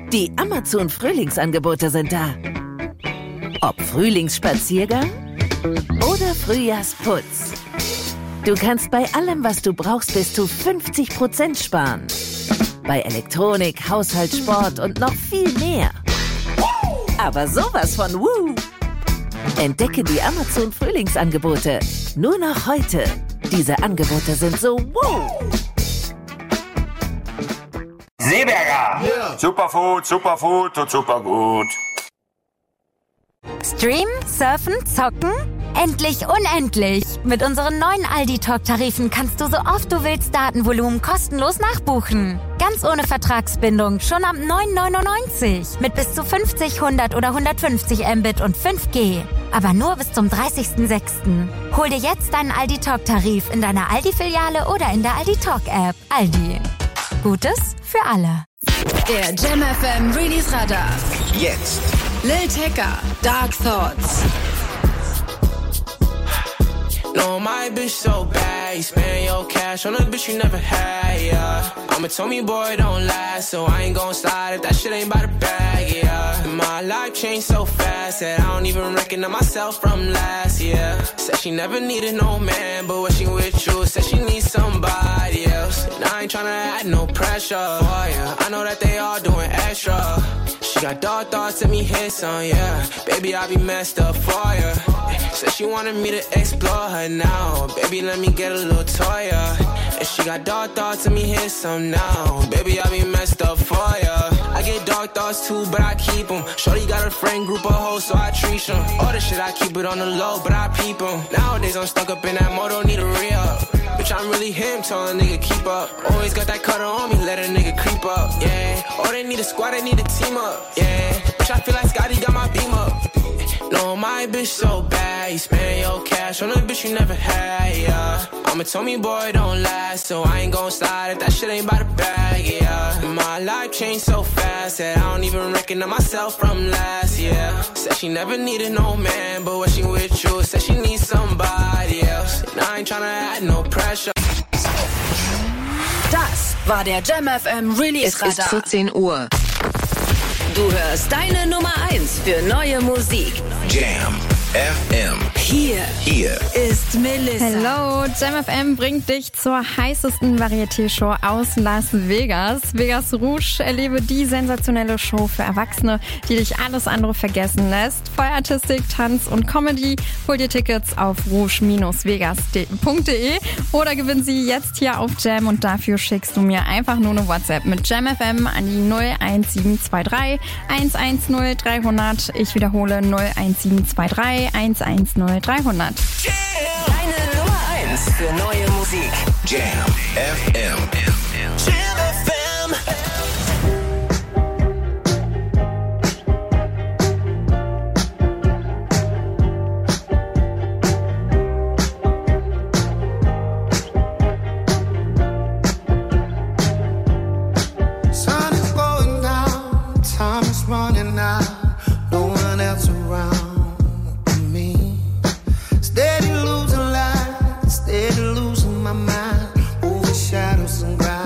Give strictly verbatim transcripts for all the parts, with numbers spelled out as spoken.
Die Amazon-Frühlingsangebote sind da. Ob Frühlingsspaziergang oder Frühjahrsputz. Du kannst bei allem, was du brauchst, bis zu fünfzig Prozent sparen. Bei Elektronik, Haushalt, Sport und noch viel mehr. Aber sowas von Woo! Entdecke die Amazon-Frühlingsangebote. Nur noch heute. Diese Angebote sind so Woo! Seeberger! Yeah. Superfood, Superfood und supergut. Streamen, surfen, zocken? Endlich unendlich! Mit unseren neuen Aldi-Talk-Tarifen kannst du so oft du willst Datenvolumen kostenlos nachbuchen. Ganz ohne Vertragsbindung, schon ab neun neunundneunzig. Mit bis zu fünfzig, hundert oder hundertfünfzig Mbit und fünf G. Aber nur bis zum dreißigsten sechsten Hol dir jetzt deinen Aldi-Talk-Tarif in deiner Aldi-Filiale oder in der Aldi-Talk-App. Aldi. Gutes für alle. Der Jam F M Release Radar. Jetzt. Lil Tecca, Dark Thoughts. No, my bitch so bad. You spend your cash on a bitch you never had, yeah. I'm a Tommy boy, don't last, so I ain't gon' slide if that shit ain't by the bag, yeah. My life changed so fast that I don't even recognize myself from last year. Said she never needed no man, but when she with you, said she needs somebody else. And I ain't tryna add no pressure for ya. I know that they all doing extra. She got dark thoughts, let me hit some, yeah. Baby, I be messed up for ya. Said she wanted me to explore her now. Baby, let me get a little toy, yeah. And she got dark thoughts, let me hit some now. Baby, I be messed up for ya. I get dark thoughts too, but I keep them. Shorty got a friend group of hoes, so I treat them. All the shit, I keep it on the low, but I peep them. Nowadays, I'm stuck up in that mode, don't need a re-up. Bitch, I'm really him, tell a nigga keep up. Always got that cutter on me, let a nigga creep up, yeah. Oh, they need a squad, they need a team up, yeah. Bitch, I feel like Scotty got my beam up. No, my bitch so bad. You spend your cash on a bitch you never had, yeah. I'm a Tommy boy, don't last, so I ain't gon' slide if that shit ain't by the bag, yeah. My life changed so fast that I don't even recognize myself from last year. Said she never needed no man, but when she with you, said she needs somebody else. And I ain't tryna add no pressure. Das war der Jam F M Release Radar. Es ist vierzehn Uhr. Du hörst deine Nummer eins für neue Musik. Jam F M. Hier, Hier ist Melissa. Hello, Jam F M bringt dich zur heißesten Varieté-Show aus Las Vegas. Vegas Rouge, erlebe die sensationelle Show für Erwachsene, die dich alles andere vergessen lässt. Feuerartistik, Tanz und Comedy. Hol dir Tickets auf rouge vegas punkt de oder gewinn sie jetzt hier auf Jam und dafür schickst du mir einfach nur eine WhatsApp mit Jam F M an die null eins sieben zwei drei eins eins null dreihundert. Ich wiederhole null eins sieben zwei drei eins eins null dreihundert. Deine Nummer eins für neue Musik. Jam F M. Jam F M. Sun is going down, time is running out, no one else around. Steady losing light, steady losing my mind, over shadows and ground.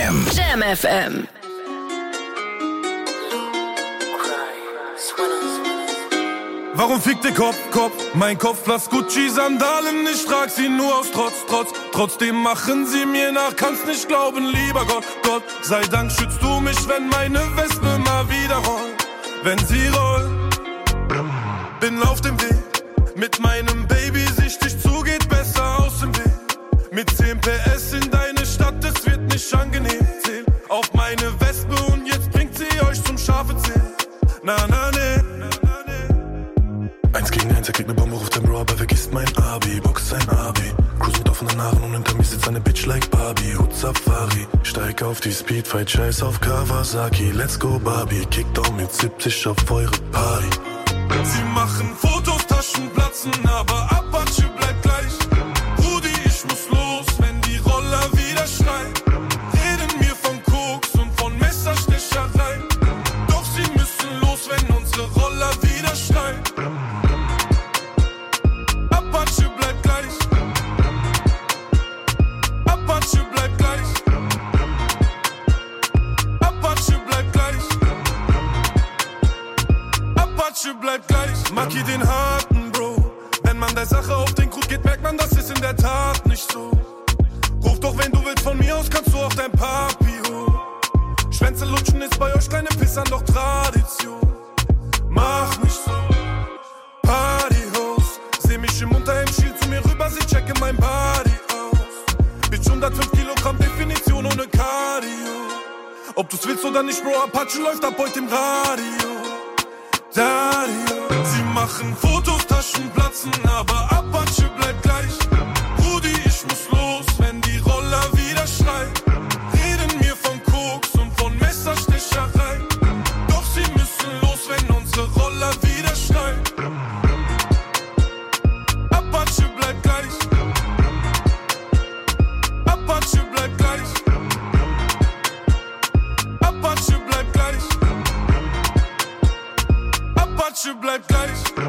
M. Jam F M. Warum fickt der Kopf, Kopf? Mein Kopf, Platz Gucci-Sandalen, ich trag sie nur aus Trotz, Trotz. Trotzdem machen sie mir nach, kannst nicht glauben, lieber Gott, Gott. Sei Dank schützt du mich, wenn meine Wespe mal wieder rollt. Wenn sie rollt, bin auf dem Weg. Mit meinem Baby, sichtig zu, geht besser aus dem Weg. Mit zehn P S in deine Stadt, es wird nicht angenehm. Zähl auf meine Wespe und jetzt bringt sie euch zum scharfe Zähl. Na, na, ne. Eins gegen eins, er kriegt ne Bombe, ruft ein Bro, aber vergisst mein Abi. Box sein Abi, cruise mit offenen Haaren und hinter mir sitzt eine Bitch like Barbie. Hut Safari, steig auf die Speedfight, scheiß auf Kawasaki. Let's go Barbie, Kickdown mit siebzig auf eure Party. Sie machen Fotos, Taschen platzen, aber Apache bleibt gleich. Rudi, ich muss los, wenn die Roller wieder schreien. Reden mir von Koks und von Messerstecherei. Doch sie müssen los, wenn unsere Roller wieder schreien. Apache bleibt gleich. Apache bleibt gleich. Apache bleibt gleich. Apache bleibt gleich. Maki den harten Bro. Wenn man der Sache auf den Krug geht, merkt man, das ist in der Tat nicht so. Ruf doch, wenn du willst, von mir aus kannst du auf dein Papi hoch. Schwänze lutschen ist bei euch kleine Pissern doch Tradition. Mach nicht so. Partyhost. Seh mich im Unterhemd, schiel zu mir rüber, sie checke mein Body aus. Bitch, hundertfünf Kilogramm Definition ohne Cardio. Ob du's willst oder nicht, Bro, Apache läuft ab heute im Radio. Dario. Sie machen Fotos, Taschen platzen, aber Apache bleibt gleich. Rudi, ich muss los, wenn die Roller wieder schreien. Reden mir von Koks und von Messerstecherei. Doch sie müssen los, wenn unsere Roller wieder schreien. Apache bleibt gleich. Apache bleibt gleich. Apache bleibt gleich. Apache bleibt gleich.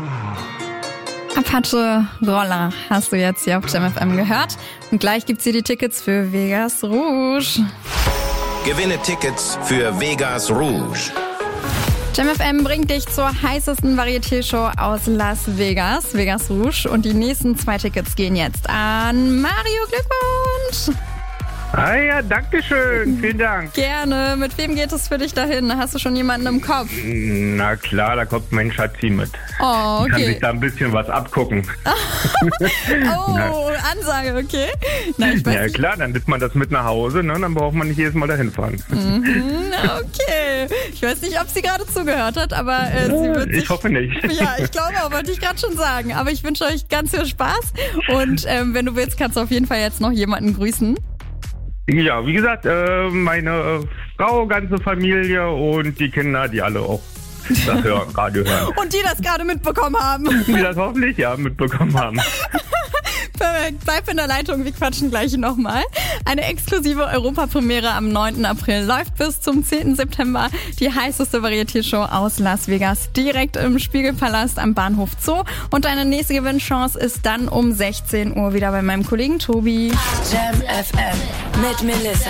Apache Roller hast du jetzt hier auf Jam F M gehört. Und gleich gibt's hier die Tickets für Vegas Rouge. Gewinne Tickets für Vegas Rouge. Jam F M bringt dich zur heißesten Varieté-Show aus Las Vegas, Vegas Rouge. Und die nächsten zwei Tickets gehen jetzt an Mario. Glückwunsch! Ah ja, danke schön. Vielen Dank. Gerne. Mit wem geht es für dich dahin? Hast du schon jemanden im Kopf? Na klar, da kommt mein Schatzi mit. Oh, okay. Kann sich da ein bisschen was abgucken. Oh, Ansage, okay. Na, ich weiß ja nicht. Klar, dann nimmt man das mit nach Hause, ne? Dann braucht man nicht jedes Mal dahin fahren. Mhm, okay. Ich weiß nicht, ob sie gerade zugehört hat, aber äh, sie wird Ich sich, hoffe nicht. Ja, ich glaube auch, wollte ich gerade schon sagen. Aber ich wünsche euch ganz viel Spaß. Und ähm, wenn du willst, kannst du auf jeden Fall jetzt noch jemanden grüßen. Ja, wie gesagt, äh, meine äh, Frau, ganze Familie und die Kinder, die alle auch das hören, Radio hören. Und die das gerade mitbekommen haben. Die das hoffentlich ja mitbekommen haben. Perfekt, bleib in der Leitung, wir quatschen gleich nochmal. Eine exklusive Europapremiere am neunten April läuft bis zum zehnten September. Die heißeste Varieté-Show aus Las Vegas, direkt im Spiegelpalast am Bahnhof Zoo. Und deine nächste Gewinnchance ist dann um sechzehn Uhr wieder bei meinem Kollegen Tobi. Jam F M mit Melissa.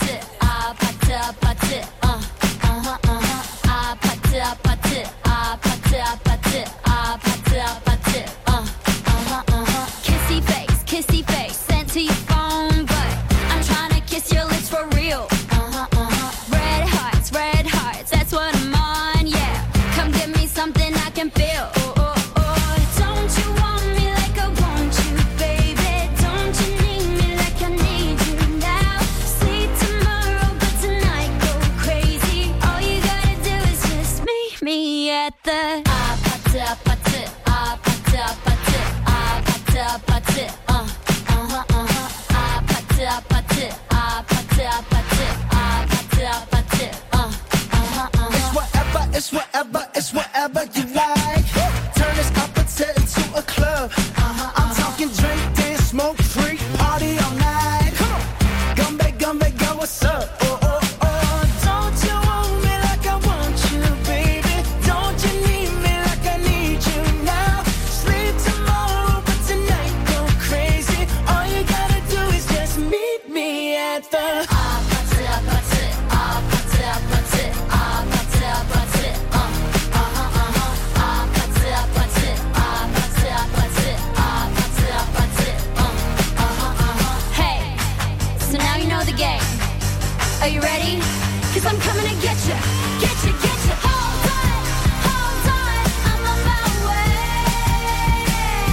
Kissy face, kissy face, sent to your phone, but I'm trying to kiss your lips for real. Uh-huh, uh-huh. Red hearts, red hearts, that's what I'm on, yeah. Come give me something I can feel. Oh, oh, oh. Don't you want me like I want you, baby? Don't you need me like I need you now? Sleep tomorrow, but tonight go crazy. All you gotta do is just meet me at the Apate, apate, apate, apate, apate, apate, uh, uh-huh, uh-huh. Apate, apate, apate, apate, apate, apate, uh, uh-huh, uh-huh. It's whatever, it's whatever, it's whatever you like. Turn this appetite into a club. Uh-huh, I'm talking drink, dance, smoke, freak, party all night. Come on, Gumbe, Gumbe, go, what's up? Oh, oh, oh. Don't you want me like I want you, baby? Don't you need me like I need you now? Sleep tomorrow, but tonight go crazy. All you gotta do is just meet me at the Apate, apate. pain. Cause I'm coming to get you, get you, get you. Hold on, hold on, I'm on my way.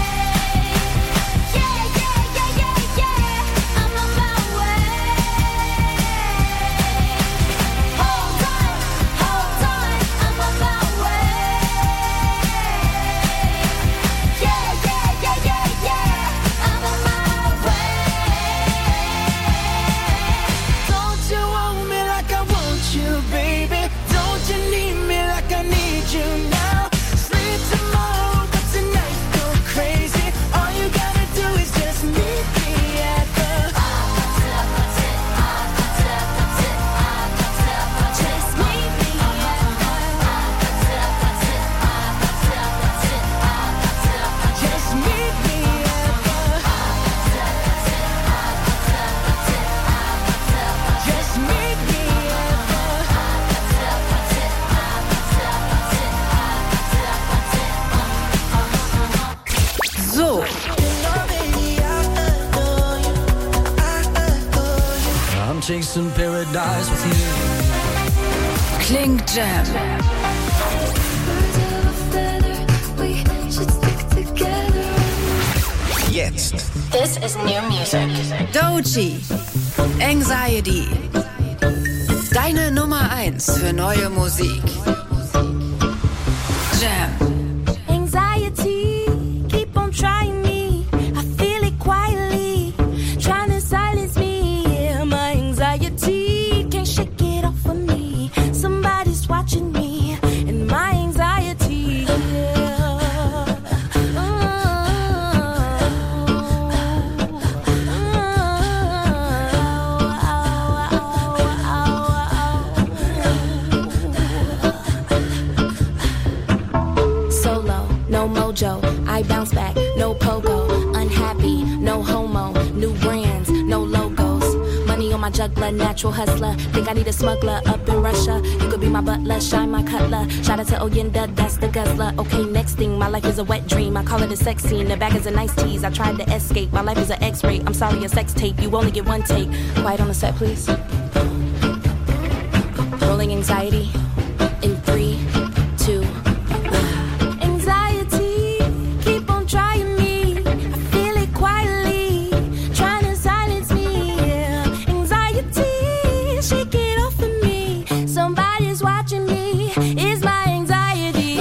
Yeah, yeah, yeah, yeah, yeah, I'm on my way. Hold on, hold on, I'm on my way. Yeah, yeah, yeah, yeah, yeah, I'm on my way. Don't you want me like I want you, baby? Don't you need me like I need you now? Sleep tomorrow, but tonight go crazy. All you gotta do is just meet me at the just meet me just meet me at the just meet me So, I'm chasing paradise with you. Klingt Jam. Jetzt. This is new music. Doechii. Anxiety. Deine Nummer eins für neue Musik. Jam. Anxiety, keep on trying me. I feel it quietly, trying to silence me. Yeah, my anxiety can't shake it off of me. Somebody's watching me, and my anxiety. Yeah. Solo, no mojo, I bounce back, no pogo, unhappy, no homo, new brands, no logos, money on my juggler, natural hustler, think I need a smuggler up in Russia, you could be my butler, shine my cutler, shout out to Oyenda, that's the guzzler, okay next thing, my life is a wet dream, I call it a sex scene, the bag is a nice tease, I tried to escape, my life is an x-ray, I'm sorry a sex tape, you only get one take, quiet on the set please, rolling anxiety, in three, two, anxiety, keep on trying me. I feel it quietly, trying to silence me. Yeah. Anxiety, shake it off of me. Somebody's watching me. It's my anxiety.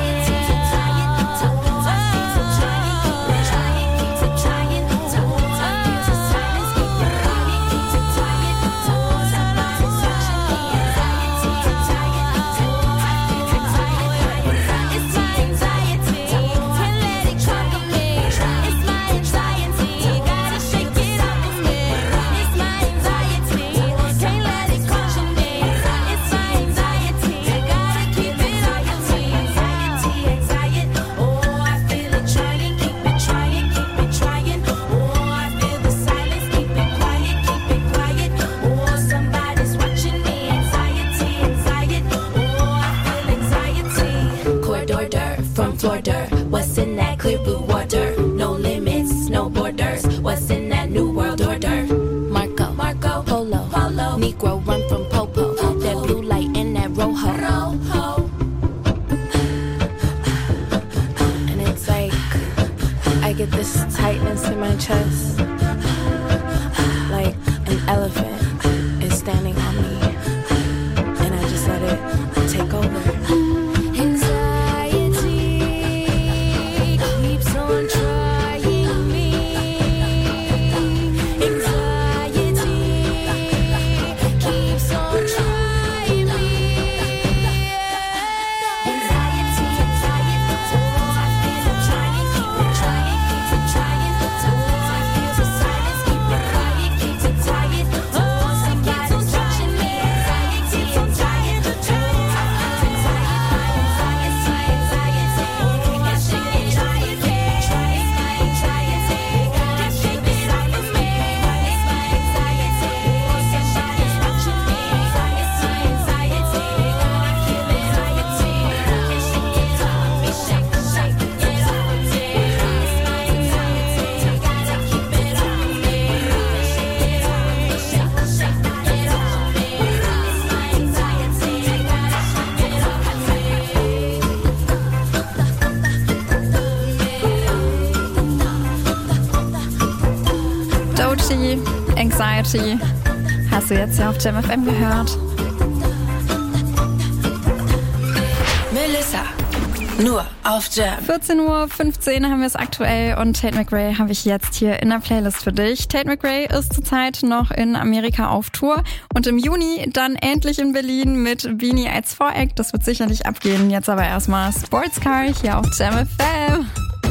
What's in that clear blue water? No limits, no borders. What's in that new world order? Marco, Marco, Polo, Polo, Negro run from Popo. That blue light and that rojo. Rojo. And it's like I get this tightness in my chest, like an elephant is standing on me, and I just let it take over. Anxiety. Anxiety. Hast du jetzt hier auf Jam F M gehört? Melissa, nur auf Jam. vierzehn Uhr fünfzehn haben wir es aktuell und Tate McRae habe ich jetzt hier in der Playlist für dich. Tate McRae ist zurzeit noch in Amerika auf Tour und im Juni dann endlich in Berlin mit Beanie als Voreck. Das wird sicherlich abgehen. Jetzt aber erstmal Sportscar hier auf Jam F M.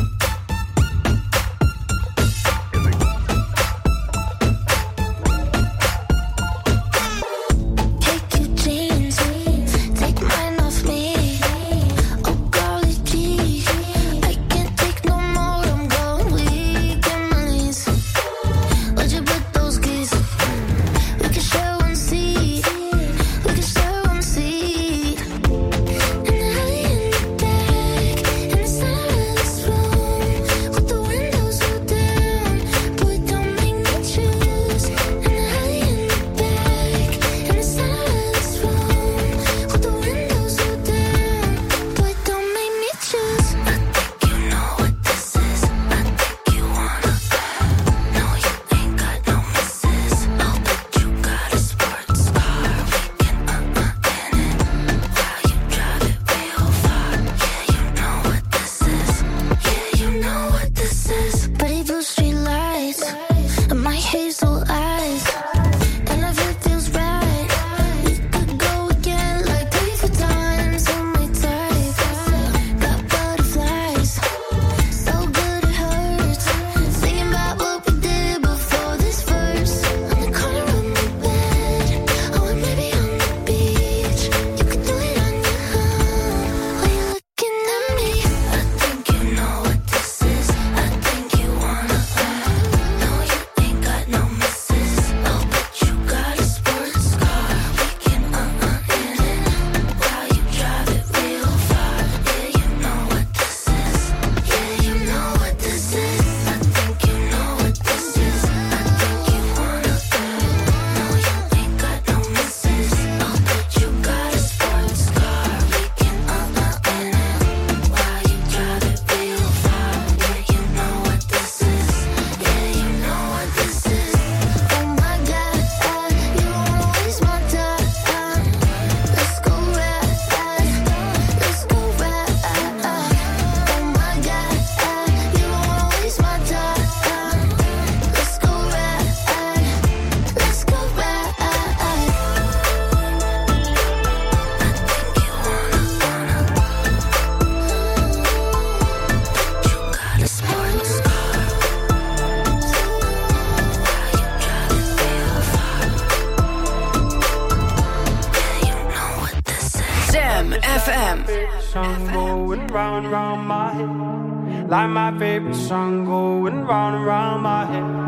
Like my favorite song going round and round my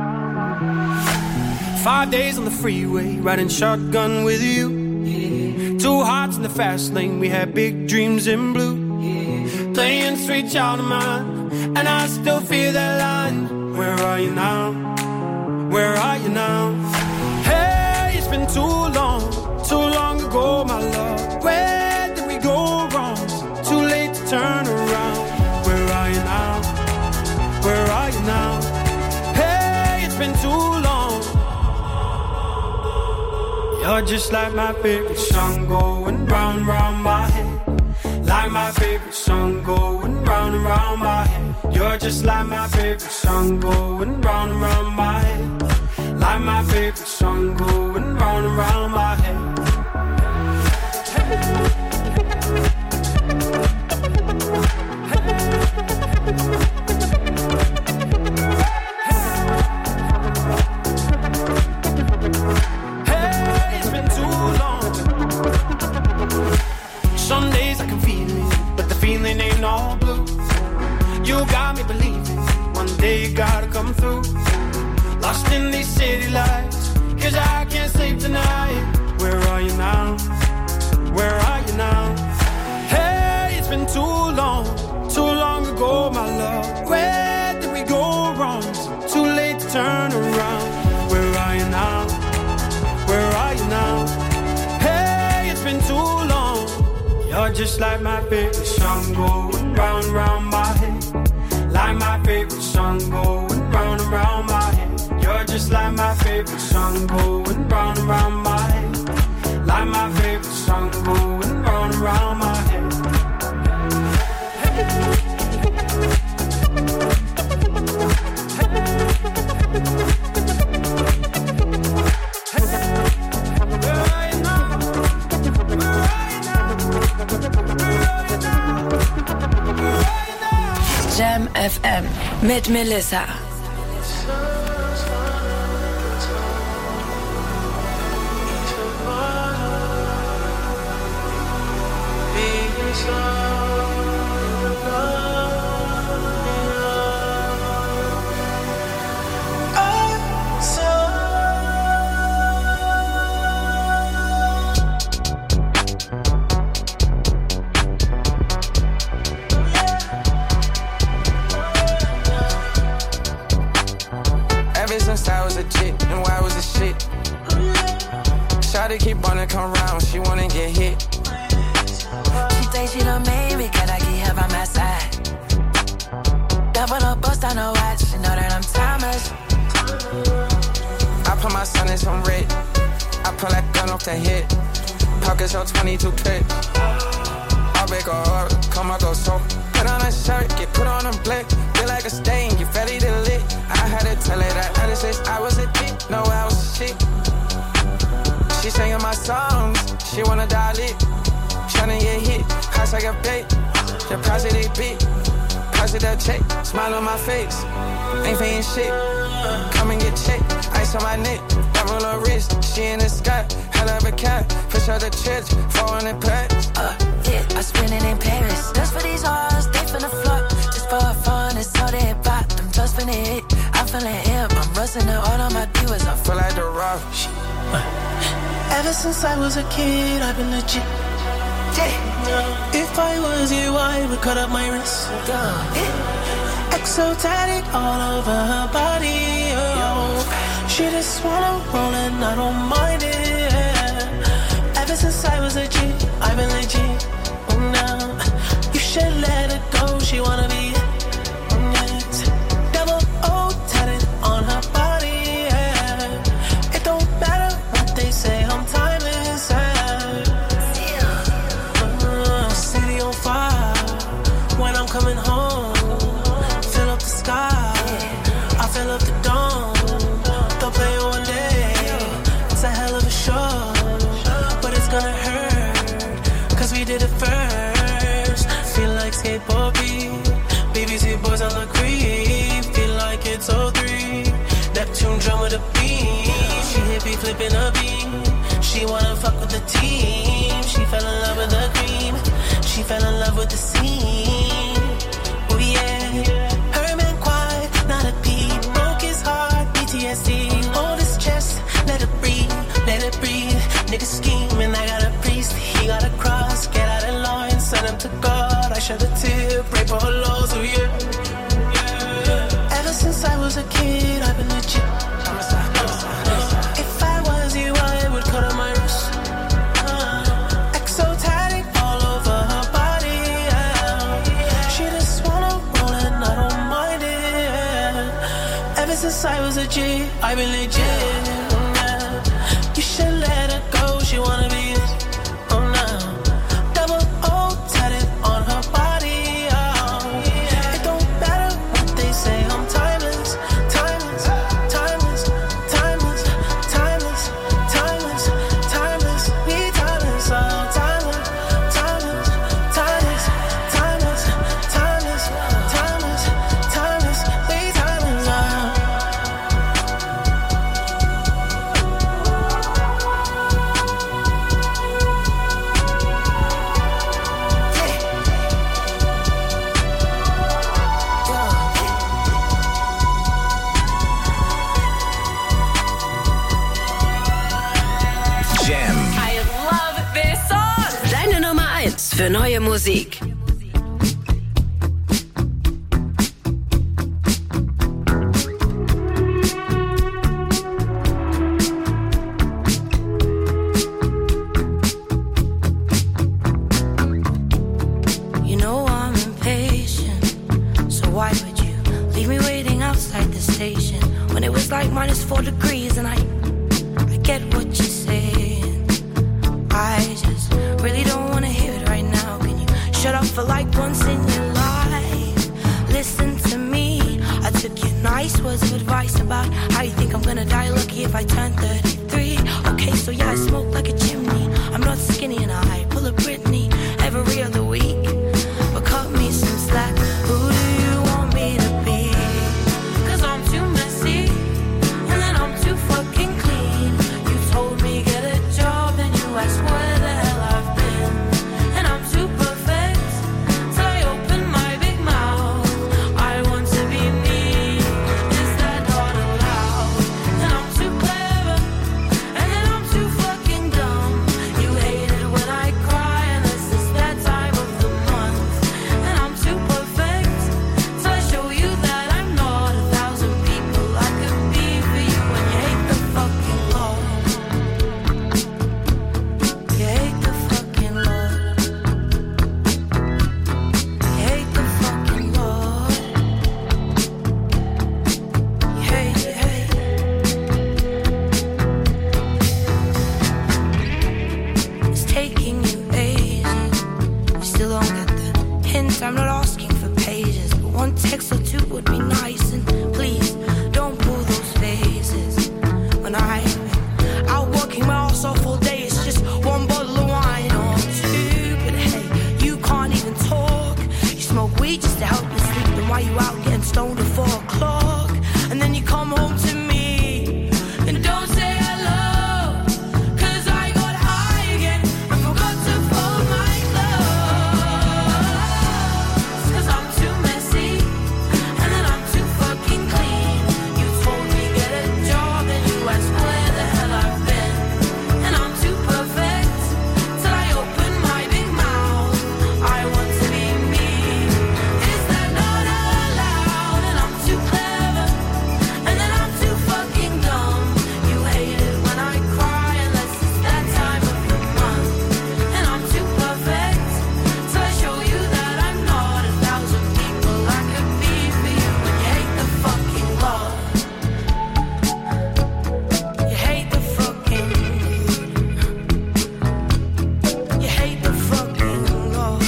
head. Five days on the freeway, riding shotgun with you. Yeah. Two hearts in the fast lane, we had big dreams in blue. Yeah. Playing sweet child of mine, and I still feel that line. Where are you now? Where are you now? Hey, it's been too long, too long ago, my love. Where did we go wrong? Too late to turn around. Where are you now? Where are you now? Hey, it's been too long. You're just like my favorite song going round and round my head. Like my favorite song going round and round my head. You're just like my favorite song going round and round my head. Like my favorite song going round and round my head. You got me believing one day you gotta come through. Lost in these city lights, cause I can't sleep tonight. Where are you now? Where are you now? Hey, it's been too long, too long ago, my love. Where did we go wrong? Too late to turn around. Where are you now? Where are you now? Hey, it's been too long. You're just like my favorite song going round and round my head. Like my favorite song going round and round my head. You're just like my favorite song going round and round my head. Like my favorite song going round and round my head. Jam F M mit Melissa. Shawty keep wanna come round, she wanna get hit. She think she done made me, cause I keep her by my side. Double up, bust on her watch, she know that I'm timeless. I put my son in some red, I pull that gun off the hip. Pockets on twenty-two clip. I'll break her heart, come out go so. Put on a shirt, get put on a blick. Feel like a stain, get ready to lit. I had to tell her that other since I was a dick, no I was a shit. She singing my songs, she wanna die lit. Tryna get hit, house like a bait. The price of they beat, price of that check. Smile on my face, ain't paying shit. Come and get checked, ice on my neck. Diamond on her wrist, she in the sky. Hell of a cat, push out the church, four hundred packs. Uh, yeah, I spend it in Paris. Just for these hoes, they finna flock. Just for fun, it's all they pop. Them just finna hit, I'm feeling hip. I'm rusting it all on my divas. I feel like the rock. Ever since I was a kid, I've been legit. Yeah. If I was you, I would cut up my wrist. Yeah. Exotic all over her body. Oh. She just wanna roll and I don't mind it. Ever since I was a G, I've been legit. Oh, now you should let her go. She wanna be it. Double O tatted on her body. Yeah. It don't matter what they say. I'm timeless. Uh, city on fire. When I'm coming home, fill up the sky. I fill up the dome. Don't play it one day. It's a hell of a show, but it's gonna hurt. Cause we did it first. Feel like skateboard beat. B B C boys on the creep. Feel like it's oh three. Neptune drum with a beat. She hit me flipping a beat. She wanna fuck with the team. She fell in love with the cream. She fell in love with the scene. Oh yeah. Her man quiet, not a peep. Broke his heart, P T S D. Hold his chest, let it breathe, let it breathe. Nigga scheming, I got a priest. He got a cross, get out of line, send him to God. I shed a tear, pray for her laws, oh yeah. yeah. Ever since I was a kid, I've been legit. If I was you, I would cut on my wrist. Uh, exotic all over her body. Yeah. She just wanna roll and I don't mind it. Yeah. Ever since I was a G, I've been legit. Yeah. You should let her go. She wanna be it. Oh no. Double O tatted on her body. Oh. It don't matter what they say. I'm timeless, timeless, timeless, timeless, timeless, timeless, timeless. We timeless, oh timeless, timeless, timeless, timeless, timeless, timeless, timeless. We timeless, oh. Jam. I love this song. Deine Nummer eins für neue Musik. You know I'm impatient, so why would you leave me waiting outside the station when it was like my minus four degrees, and I, I get what you're saying. I just really don't wanna hear it right now. Can you shut up for like once in your life? Listen to me. I took your nice words of advice about how you think I'm gonna die lucky if I turn thirty-three. Okay, so yeah, I smoke like a chimney. I'm not skinny and I pull a Britney every other week. But cut me some slack. Who do you want me to be? Cause I'm too messy, and then I'm too fucking clean. You told me get a job, and you asked where the hell I've been. And I'm too perfect, till I open my big mouth. I want to be me, is that not allowed? And I'm too clever, and then I'm too fucking dumb. You hate it when I cry, and this is that time of the month. And I'm too perfect, till I show you that I'm not a thousand people I could be for you. And you hate the fucking Lord. You hate the fucking Lord. You hate the fucking Lord. You hate, you hate. It's taking you ages. You still don't get the hint. I'm not asking for pages, but one text or two would be nice. And please don't pull those faces. When I've been out working my ass off all day, it's just one bottle of wine or two. But hey, you can't even talk. You smoke weed just to help you sleep. Then why you out getting stoned at four o'clock? And then you come home to me and don't say hello. Cause I got high again and forgot to fold my clothes. Cause I'm too messy, and then I'm too fucking clean. You told me get a job, and you asked where the hell I've been. And I'm too perfect, till I open my big mouth. I want to be me, is that not allowed? And I'm too clever, and then I'm too fucking dumb. You hate it when I cry, unless it's that time of the month. And I'm too perfect, till I show you that I'm not a thousand people I could be for you. And you hate the fucking Lord. You hate the fucking You hate the fucking Lord.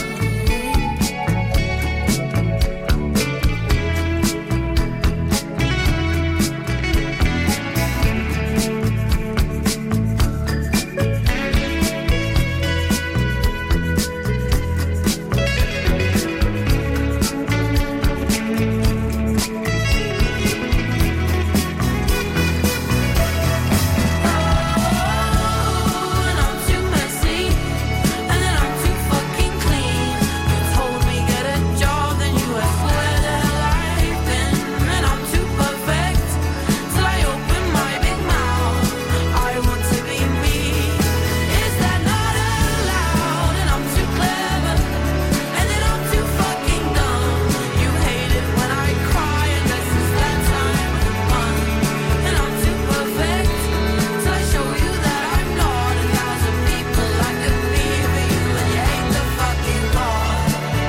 And I'm too messy, and then I'm too fucking clean. You told me get a job, then you asked where the hell I've been. And I'm too perfect, till I open my big mouth. I want to be me, is that not allowed? And I'm too clever, and then I'm too fucking dumb. You hate it when I cry, unless it's that time of the month. And I'm too perfect, till I show you that I'm not a thousand people I could be for you. And you hate the fucking Lord.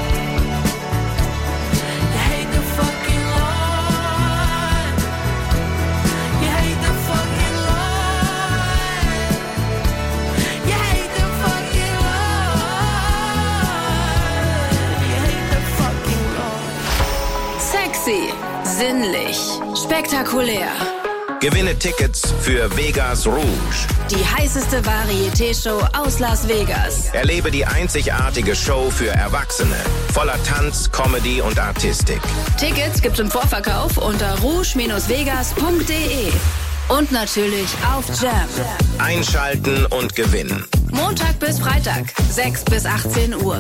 You hate the fucking Lord. You hate the fucking Lord. You hate the fucking Lord. You hate the fucking Lord. Sexy, sinnlich, spektakulär. Gewinne Tickets für Vegas Rouge. Die heißeste Varieté-Show aus Las Vegas. Erlebe die einzigartige Show für Erwachsene. Voller Tanz, Comedy und Artistik. Tickets gibt's im Vorverkauf unter rouge vegas punkt de. Und natürlich auf Jam. Einschalten und gewinnen. Montag bis Freitag, sechs bis achtzehn Uhr.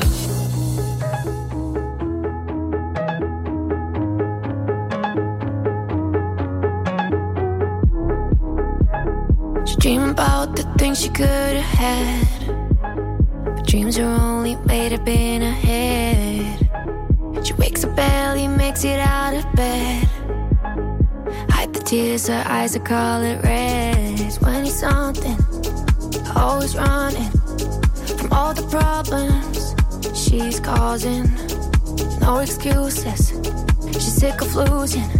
She dream about the things she could have had, but dreams are only made up in her head. She wakes up early, makes it out of bed, hide the tears, her eyes are color red. Twenty something, always running from all the problems she's causing. No excuses, she's sick of losing.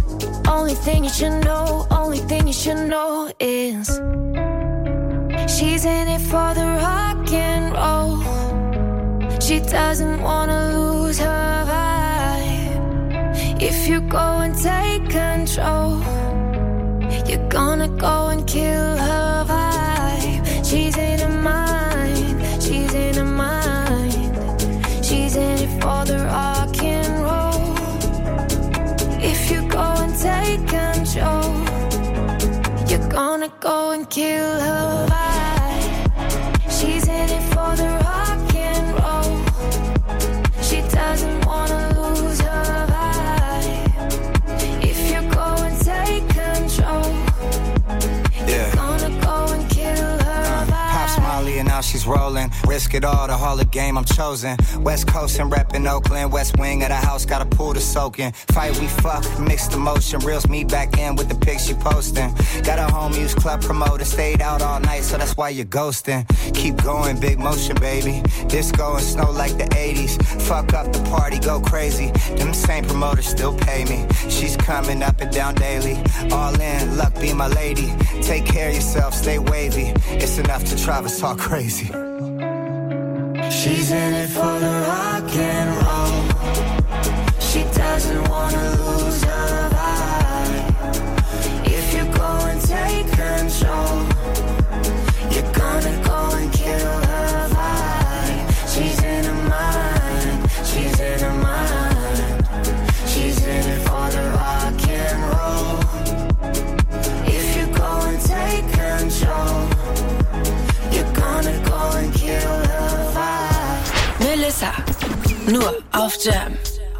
Only thing you should know, only thing you should know is she's in it for the rock and roll. She doesn't wanna lose her vibe. If you go and take control, you're gonna go and kill her vibe. She's in her mind, she's in her mind. She's in it for the rock and roll. If you go and take control, you're gonna go and kill her vibe. She's in it for the rock and roll. She doesn't wanna lose her vibe. If you go and take control, yeah. you're gonna go and kill her vibe. Pops Molly and now she's rolling. Risk it all, the Hall of Game I'm chosen. West Coast and reppin' Oakland. West wing of the house, got a pool to soak in. Fight we fuck, mixed emotion. Reels me back in with the pics she posting. Got a home use club promoter. Stayed out all night, so that's why you're ghosting. Keep going, big motion, baby. Disco and snow like the eighties. Fuck up the party, go crazy. Them same promoters still pay me. She's coming up and down daily. All in, luck be my lady. Take care of yourself, stay wavy. It's enough to drive us all crazy. She's in it for the rock and roll. She doesn't wanna lose her vibe. If you go and take control, you're gonna go and kill her vibe. She's in her mind, she's in her mind. She's in it for the rock and roll. If you go and take control, you're gonna go and kill her vibe. Melissa, nur auf Jam.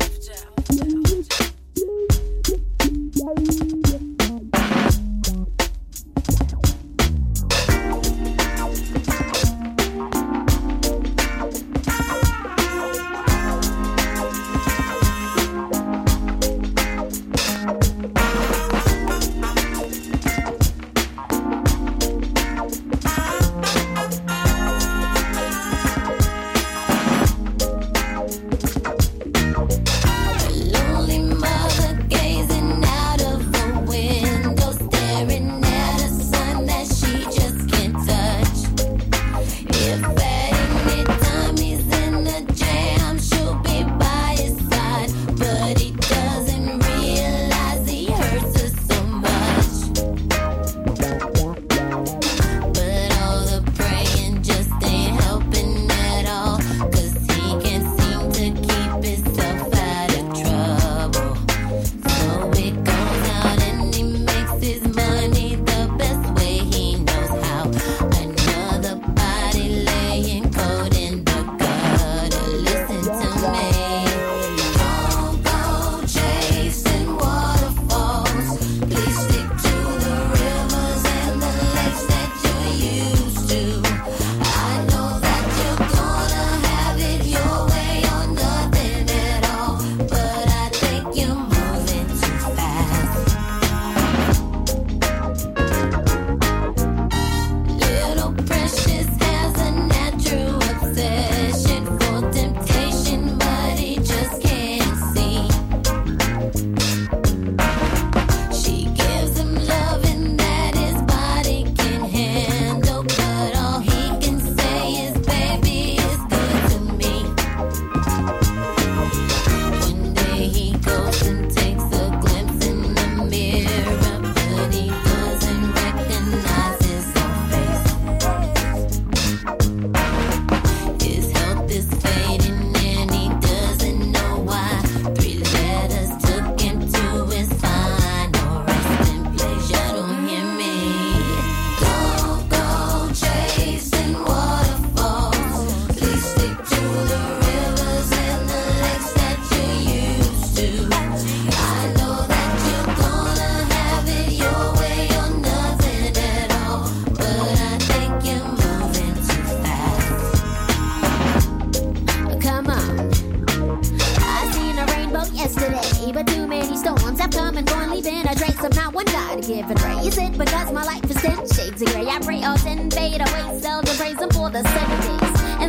give it right. Is it because my life is ten shades of gray? I pray all ten fade away, seldom praise him for the seven days. And like his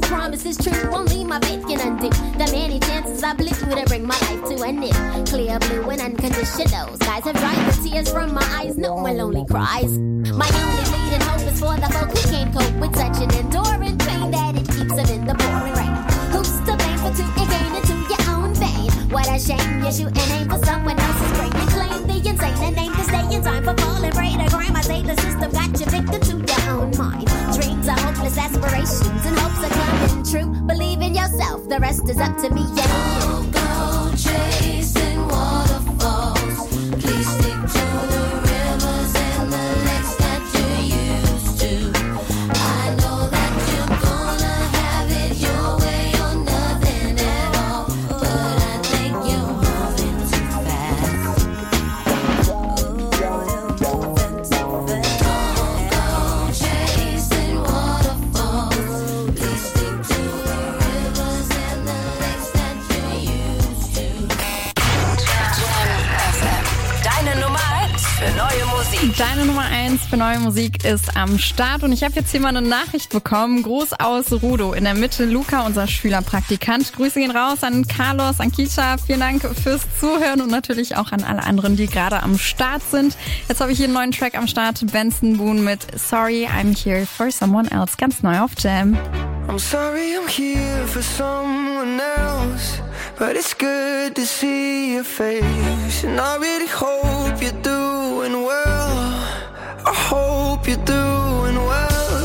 promise is true. Only my faith can undo the many chances I blew to bring my life to an end. Clear blue and unconditional skies have dried the tears from my eyes. No more lonely cries. My only leading hope is for the folk who can't cope with such an enduring pain that it keeps them in the pouring rain. Who's to blame for two and gain into your own vein? What a shame you shoot and aim for someone else's brain. You claim the insane and aim to stay in time for falling prey to crime. I say the system got you victim to your own mind. Dreams are hopeless aspirations and hopes are coming true. Believe in yourself, the rest is up to me. Yeah. Don't go chasing waterfalls. Please stick to the rivers and the lakes that you're used to. I know that you're gonna have it your way or nothing at all, but I think you're moving too fast. Oh, you're moving too fast. Don't go chasing waterfalls. Please stick to the rivers and the lakes that you're used to. Jam F M. Deine Nummer eins für neue Musik. Deine Nummer eins für neue Musik ist am Start und ich habe jetzt hier mal eine Nachricht bekommen. Gruß aus Rudo. In der Mitte Luca, unser Schülerpraktikant. Grüße gehen raus an Carlos, an Kisha. Vielen Dank fürs Zuhören und natürlich auch an alle anderen, die gerade am Start sind. Jetzt habe ich hier einen neuen Track am Start. Benson Boone mit Sorry, I'm Here for Someone Else. Ganz neu auf Jam. I'm sorry I'm here for someone else, but it's good to see your face. And I really hope you're doing well. I hope you're doing well.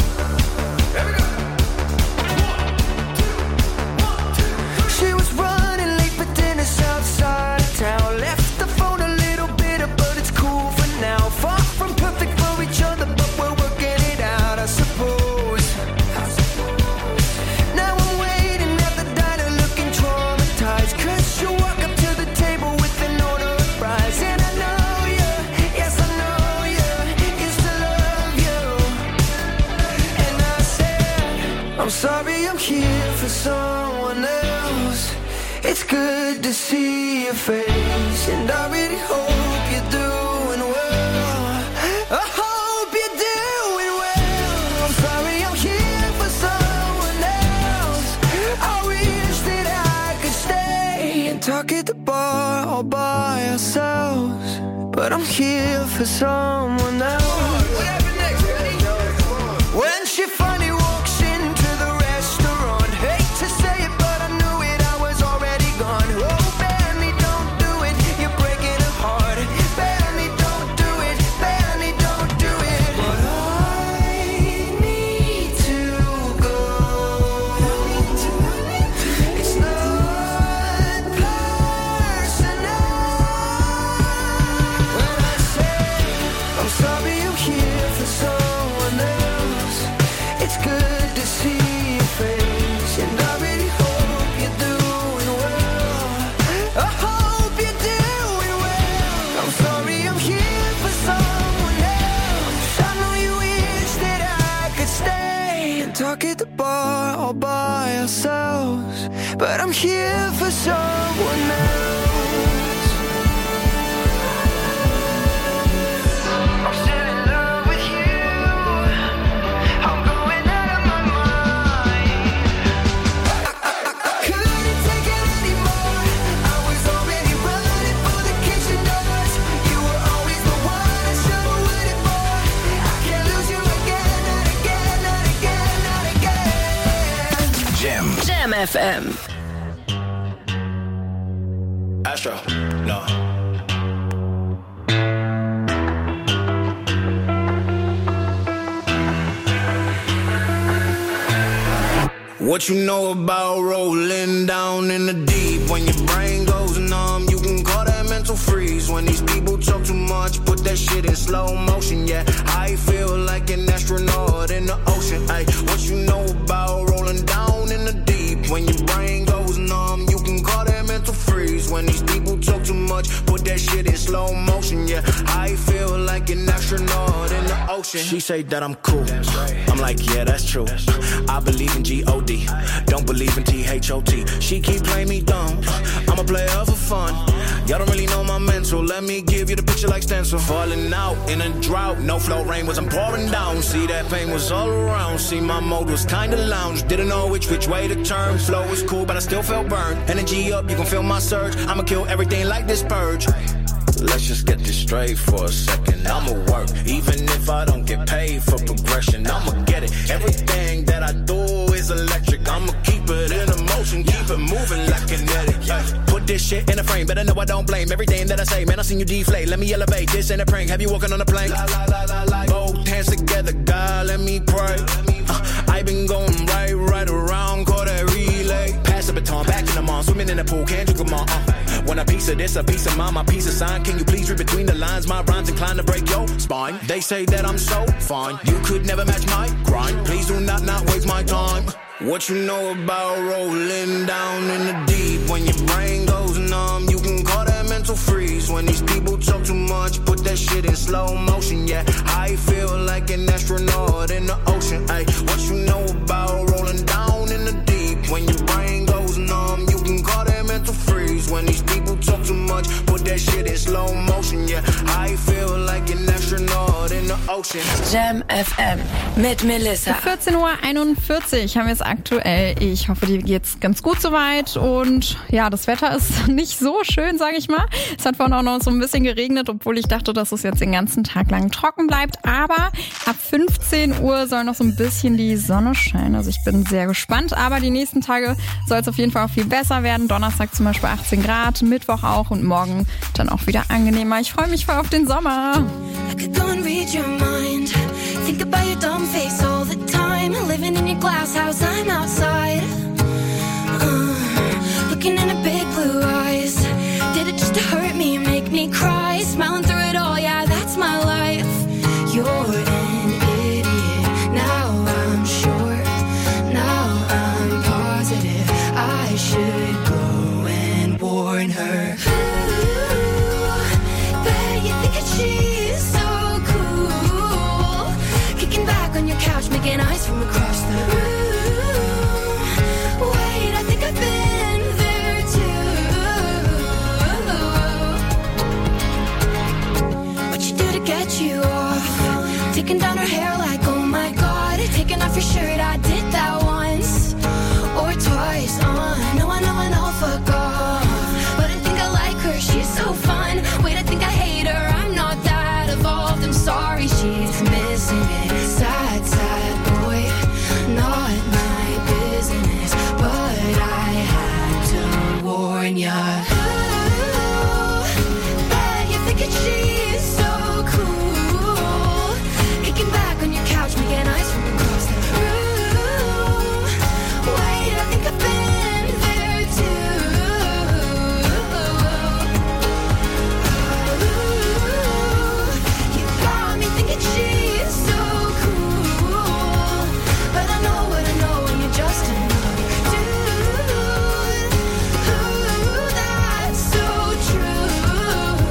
She was running late for dinner outside of town. Left the phone a little bitter, but it's cool for now. Far from perfect for each other, but we're working it out, I suppose. Now I'm waiting at the diner looking traumatized, 'cause you walk up to the table with an order of fries. And I know you, yes I know you, used to love you. And I said, I'm sorry I'm here for someone else. It's good to see your face, and I really hope you're doing well. I hope you're doing well. I'm sorry I'm here for someone else. I wish that I could stay and talk at the bar all by ourselves, but I'm here for someone else. When she finally walks into the restaurant, hate to say it, but I knew it, I was already gone. Oh, Benny, don't do it, you're breaking her heart. Benny, don't do it, Benny, don't do it. But I need to go. It's not personal. When I say I'm sorry I'm here for someone else, it's good to see your face, and I really hope you're doing well. I hope you're doing well. I'm sorry I'm here for someone else. I know you wish that I could stay and talk at the bar all by ourselves, but I'm here for someone else. I'm still in love with you. I'm going out of my mind. I couldn't take it anymore. I was already running for the kitchen doors. You were always the one I should have waited for. I can't lose you again, not again, not again, not again. Jam. Jam F M. Astro. No. What you know about rolling down in the deep? When your brain goes numb, you can call that mental freeze. When these people talk too much, put that shit in slow motion. Yeah, I feel like an astronaut in the ocean. Ay, what you know about rolling down in the deep? When your brain goes numb, you can call that mental freeze. When these people talk too much, put that shit in slow motion. Yeah, I feel like an astronaut in the ocean. She say that I'm cool. I'm like, yeah, that's true. I believe in G O D, don't believe in T H O T. She keep playing me dumb. I'm a player for fun. Y'all don't really know my mental. Let me give you the picture like stencil. Falling out in a drought. No flow, rain wasn't pouring down. See, that pain was all around. See, my mode was kinda lounge. Didn't know which which way to turn. Flow was cool, but I still felt burned. Energy up, you can feel my surge. I'ma kill everything like this purge. Let's just get this straight for a second. I'ma work, even if I don't get paid for progression. I'ma get it. Everything that I do is electric. I'ma keep it in a motion, keep it moving like kinetic. Yeah. Put this shit in a frame, better know I don't blame everything that I say. Man, I seen you deflate. Let me elevate. This ain't a prank. Have you walking on a plane? La, la, la, la, la. Both hands together, God, let me pray. Uh, I been going right, right around, call that relay. Pass the baton, back in the mall, swimming in the pool, can't you come on? Uh. Want a piece of this, a piece of mine, my piece of sign. Can you please read between the lines? My rhymes inclined to break your spine. They say that I'm so fine, you could never match my grind. Please do not not waste my time. What you know about rolling down in the deep? When your brain goes numb, you can call that mental freeze. When these people talk too much, put that shit in slow motion. Yeah, I feel like an astronaut in the ocean. Ay, what you know about rolling down in the deep? When your brain goes numb, you can call that mental freeze. When these people talk too much, put that shit in slow motion. Yeah, I feel like an astronaut in the ocean. Jam F M mit Melissa. vierzehn Uhr einundvierzig haben wir es aktuell. Ich hoffe, dir geht's ganz gut soweit. Und ja, das Wetter ist nicht so schön, sage ich mal. Es hat vorhin auch noch so ein bisschen geregnet, obwohl ich dachte, dass es jetzt den ganzen Tag lang trocken bleibt. Aber ab fünfzehn Uhr soll noch so ein bisschen die Sonne scheinen. Also ich bin sehr gespannt. Aber die nächsten Tage soll es auf jeden Fall auch viel besser werden. Donnerstag zum Beispiel achtzehn Grad, Mittwoch auch und morgen dann auch wieder angenehmer. Ich freue mich voll auf den Sommer. I could go and read your mind. Think about your dumb face all the time. Living in your glass house, I'm outside. Uh, looking in her big blue eyes. Did it just to hurt me and make me cry? Smiling through it all, yeah, that's my life. You're an idiot. Now I'm sure. Now I'm positive. I should go and warn her. She's so cool. Kicking back on your couch, making eyes from across the room. Wait, I think I've been there too. What you do to get you off? Taking down her hair like, oh my god. Taking off your shirt, I did that once or twice. Uh, no, I know, I know, fuck off. But I think I like her, she's so fun. Wait, I think I hate her. I'm sorry, she's missing it. Sad, sad boy, not my business. But I had to warn ya. Ooh, bet you're thinking she's so cool. Kicking back on your couch, making eyes from across the room. Wait, I think I've been there too. She's so cool, but I know what I know when you're just another dude. Ooh, that's so true.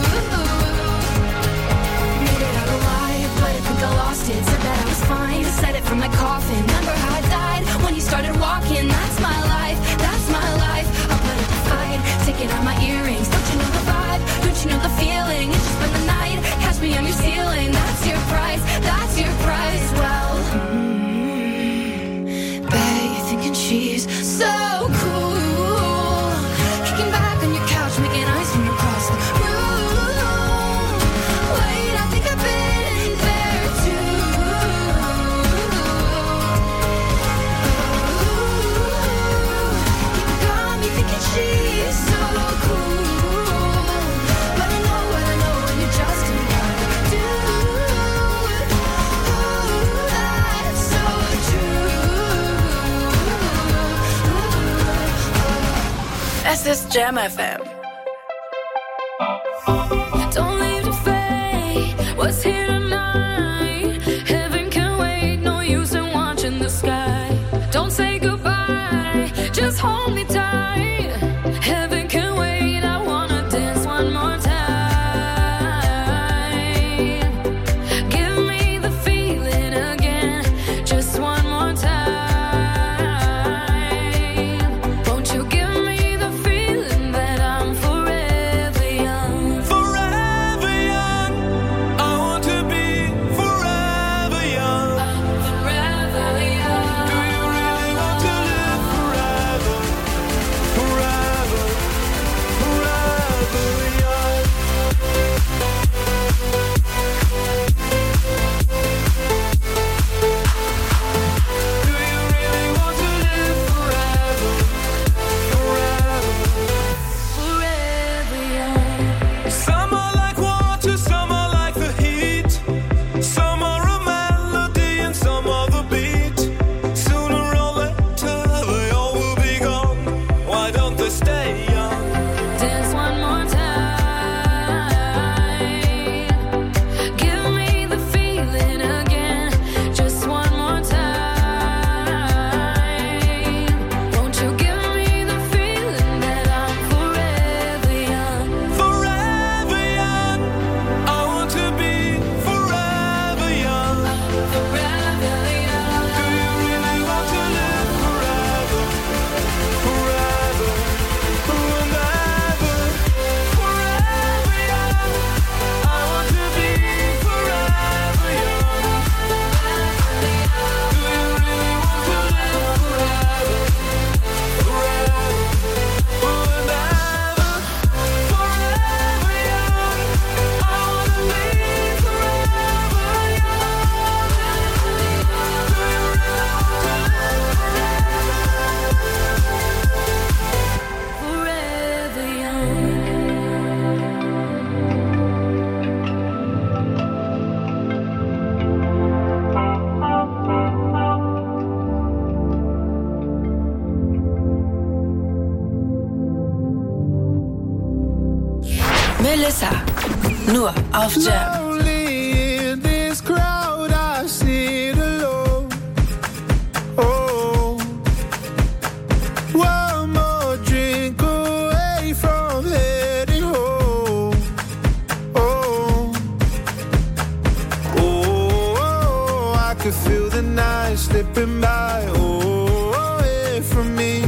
Made it out alive, but I think I lost it. Said that I was fine, said it from my coffin. Remember how I died when you started walking? That's my life, that's my life. I'll put up a fight, taking out my earrings. Don't you know the vibe? Don't you know the feeling? It's just been the night. Catch me on your ceiling. That's your price. That's your price. Well, mm, bet you're thinking she's so cool. Kicking back on your couch, making eyes from across the room. Wait, I think I've been there too. Ooh, you got me thinking she's so cool, but I know what I know when you're just another dude. Ooh, that's so true. Es ist Jam F M. Don't leave to fade what's here tonight. Heaven can wait, no use in watching the sky. Don't say goodbye, just hold me tight. Heaven can wait, I wanna dance one more time. Give me the feeling again, just one more time. Won't you give me the feeling that I'm forever Melissa. Nur auf Jam. Lonely in this crowd, I sit alone. Oh, one more drink away from heading home. Oh, oh, I could feel the night slipping by. Oh, away from me.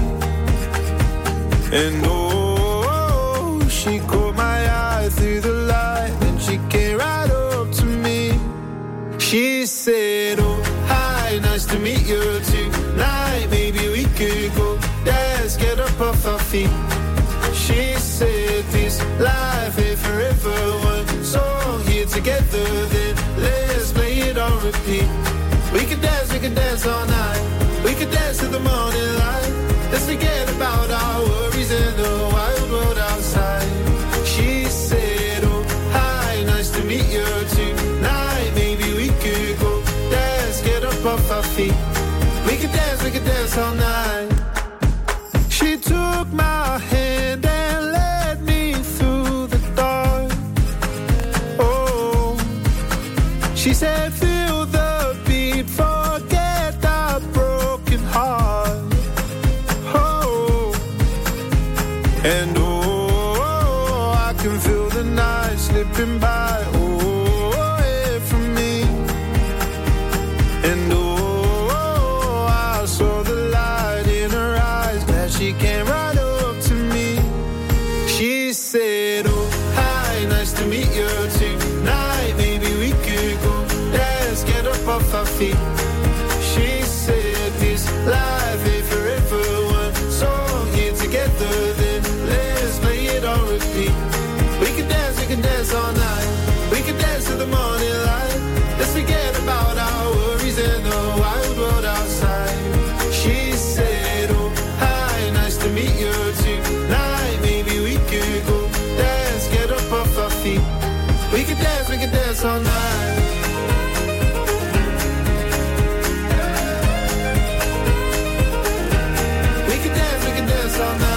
And oh, she caught my eye through the light, and she came right up to me. She said, oh, hi, nice to meet you tonight. Maybe we could go dance, get up off our feet. She said, this life ain't forever. One song here together, then let's play it on repeat. We could dance, we could dance all night. We could dance till the morning light. Let's forget about our worries and the wild world outside. She said, oh, hi, nice to meet you tonight. Maybe we could go dance, get up off our feet. We could dance, we could dance all night. She took my hand and led me through the dark. Oh, she said, feel the beat, forget the broken heart. And oh, I can feel the night slipping by, oh, away from me. And oh, I saw the light in her eyes, glad she came right up to me. She said, oh, hi, nice to meet you tonight. Maybe we could go dance, get up off our feet. She said, this life ain't forever. One song here together, then let's play it on repeat. We can dance, we can dance all night. We can dance till the morning light. Let's forget about our worries and the wild world outside. She said, oh, hi, nice to meet you tonight. Maybe we could go dance, get up off our feet. We can dance, we can dance all night. We can dance, we can dance all night.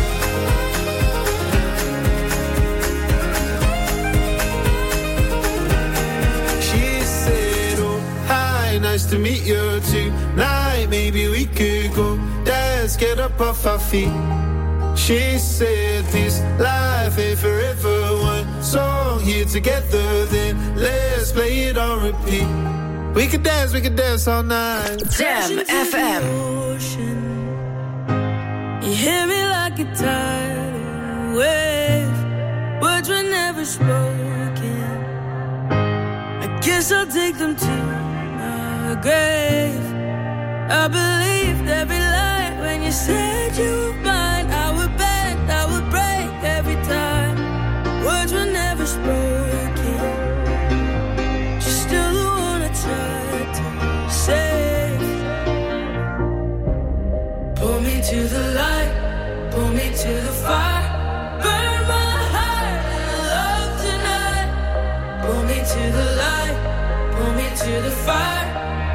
Nice to meet you tonight. Maybe we could go dance, get up off our feet. She said this life ain't forever. One song here together, then let's play it on repeat. We could dance, we could dance all night. Jam F M. You hear me like a tidal wave. Words were never spoken. I guess I'll take them to grave. I believed every lie when you said you were mine. I would bend, I would break every time. Words were never spoken. You're still the one I tried to save. Pull me to the light, pull me to the fire. Burn my heart in love tonight. Pull me to the light, pull me to the fire.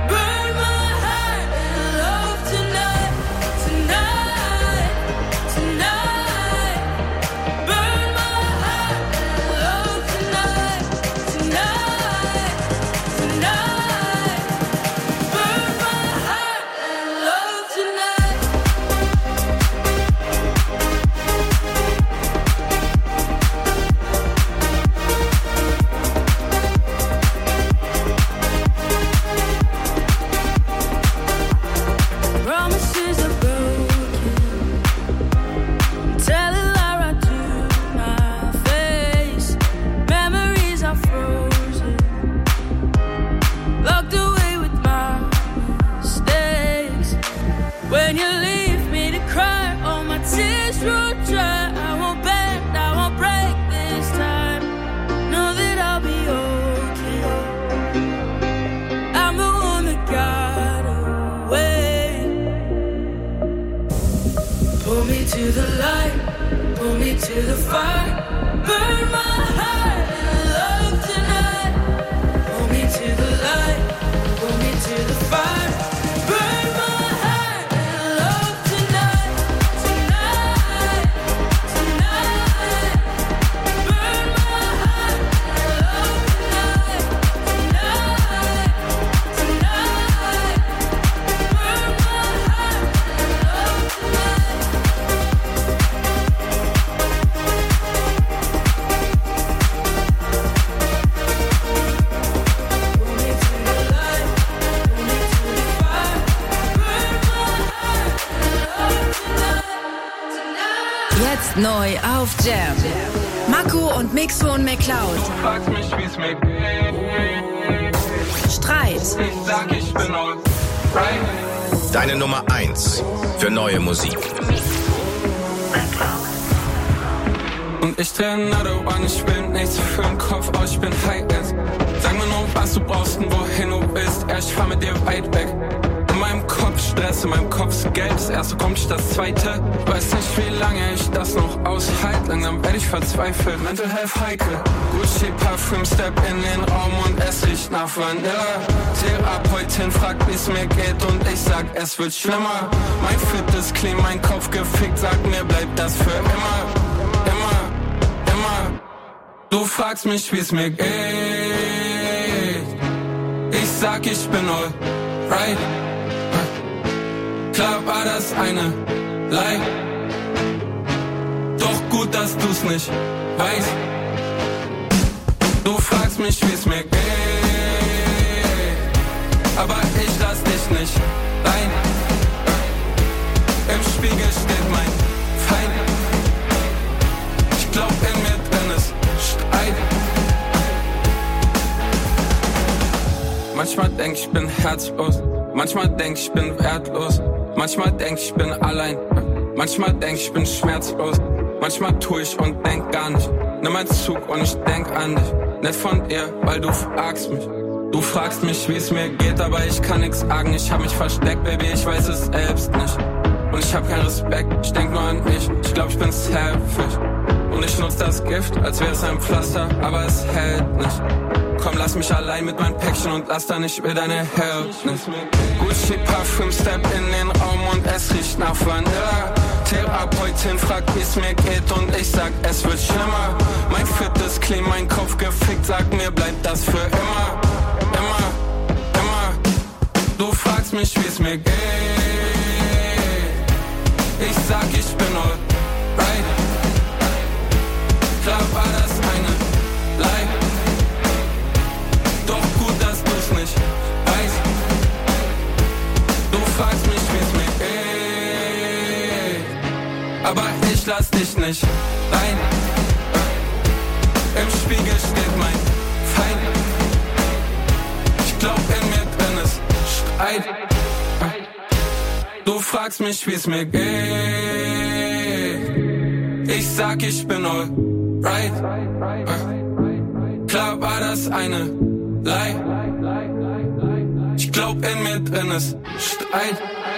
To the fire, burn my heart in love tonight. Pull me to the light, pull me to the fire. Burn my heart in love tonight, tonight, tonight. Burn my Jetzt neu auf Jam. Marco und Mixo und McCloud. Du fragst mich, wie's mir geht. Streit. Ich sag, ich bin alright. Deine Nummer eins für neue Musik. Und ich dreh another one, ich will nichts für den Kopf, aber ich bin high as. Sag mir nur, was du brauchst und wohin du willst. Ja, ich fahr mit dir weit weg. In meinem Kopf Stress, in meinem Kopf ist Geld. Das erste kommt, nicht das zweite. Weiß nicht, wie lange ich das noch aushalte. Langsam werde ich verzweifelt. Mental Health heikel. Gucci Parfüm, Step in den Raum und es riecht nach Vanilla. Therapeutin fragt, wie's mir geht und ich sag, es wird schlimmer. Mein Fit ist clean, mein Kopf gefickt. Sag mir, bleibt das für immer. Immer, immer. Du fragst mich, wie's mir geht. Ich sag, ich bin alright. Klar war das eine Lie. Doch gut, dass du's nicht weißt. Du fragst mich, wie's mir geht. Aber ich lass dich nicht rein. Im Spiegel steht mein Feind. Ich glaub, in mir drin ist Streit. Manchmal denk ich bin herzlos. Manchmal denk ich bin wertlos. Manchmal denk ich bin allein. Manchmal denk ich bin schmerzlos. Manchmal tu ich und denk gar nicht. Nimm einen Zug und ich denk an dich. Nicht von dir, weil du fragst mich. Du fragst mich, wie es mir geht, aber ich kann nix sagen. Ich hab mich versteckt, Baby, ich weiß es selbst nicht. Und ich hab keinen Respekt, ich denk nur an mich. Ich glaub, ich bin selfish. Und ich nutz das Gift, als wäre es ein Pflaster, aber es hält nicht. Komm, lass mich allein mit meinem Päckchen und lass dann, ich will deine Help nicht. Gucci Parfüm, Step in den Raum und es riecht nach Vanilla. Therapeutin fragt, wie's mir geht und ich sag, es wird schlimmer. Mein Fit ist clean, mein Kopf gefickt, sag mir, bleibt das für immer. Immer, immer. Du fragst mich, wie's mir geht. Ich sag, ich bin alright. Klar war das eine Lie. Doch gut, dass du's nicht weißt. Du fragst mich, wie's mir geht. Aber ich lass dich nicht rein. Im Spiegel steht mein Feind. Ich glaub, in mir drin ist Streit. Du fragst mich, wie's mir geht. Ich sag, ich bin alright. Klar war das eine Lie. Ich glaub, in mir drin ist Streit.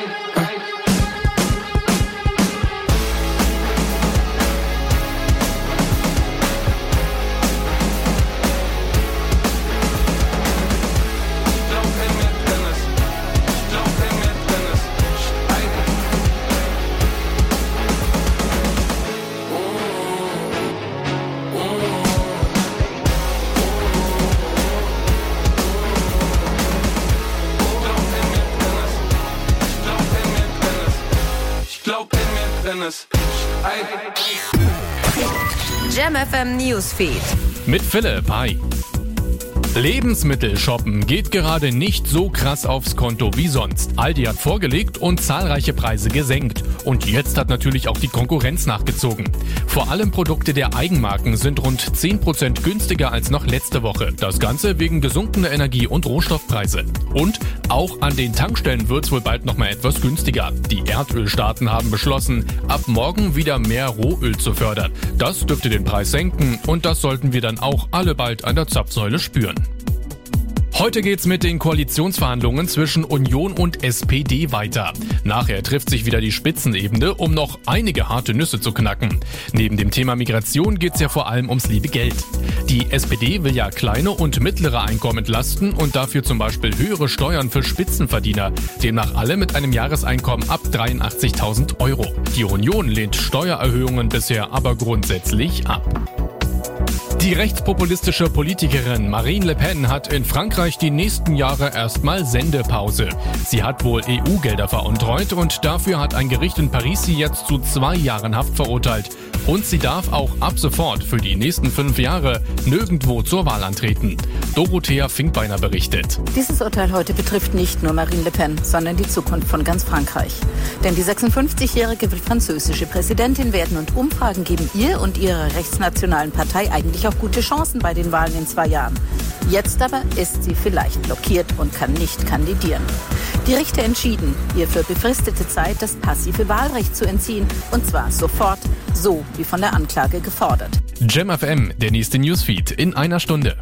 Jam F M Newsfeed. Mit Philipp, hi. Lebensmittel shoppen geht gerade nicht so krass aufs Konto wie sonst. Aldi hat vorgelegt und zahlreiche Preise gesenkt. Und jetzt hat natürlich auch die Konkurrenz nachgezogen. Vor allem Produkte der Eigenmarken sind rund zehn Prozent günstiger als noch letzte Woche. Das Ganze wegen gesunkener Energie- und Rohstoffpreise. Und auch an den Tankstellen wird's wohl bald noch mal etwas günstiger. Die Erdölstaaten haben beschlossen, ab morgen wieder mehr Rohöl zu fördern. Das dürfte den Preis senken und das sollten wir dann auch alle bald an der Zapfsäule spüren. Heute geht's mit den Koalitionsverhandlungen zwischen Union und S P D weiter. Nachher trifft sich wieder die Spitzenebene, um noch einige harte Nüsse zu knacken. Neben dem Thema Migration geht's ja vor allem ums liebe Geld. Die S P D will ja kleine und mittlere Einkommen entlasten und dafür zum Beispiel höhere Steuern für Spitzenverdiener, demnach alle mit einem Jahreseinkommen ab dreiundachtzigtausend Euro. Die Union lehnt Steuererhöhungen bisher aber grundsätzlich ab. Die rechtspopulistische Politikerin Marine Le Pen hat in Frankreich die nächsten Jahre erstmal Sendepause. Sie hat wohl E U-Gelder veruntreut und dafür hat ein Gericht in Paris sie jetzt zu zwei Jahren Haft verurteilt. Und sie darf auch ab sofort für die nächsten fünf Jahre nirgendwo zur Wahl antreten. Dorothea Finkbeiner berichtet. Dieses Urteil heute betrifft nicht nur Marine Le Pen, sondern die Zukunft von ganz Frankreich. Denn die sechsundfünfzigjährige will französische Präsidentin werden und Umfragen geben ihr und ihrer rechtsnationalen Partei eigentlich auch gute Chancen bei den Wahlen in zwei Jahren. Jetzt aber ist sie vielleicht blockiert und kann nicht kandidieren. Die Richter entschieden, ihr für befristete Zeit das passive Wahlrecht zu entziehen, und zwar sofort, so wie von der Anklage gefordert. Jam F M, der nächste Newsfeed in einer Stunde.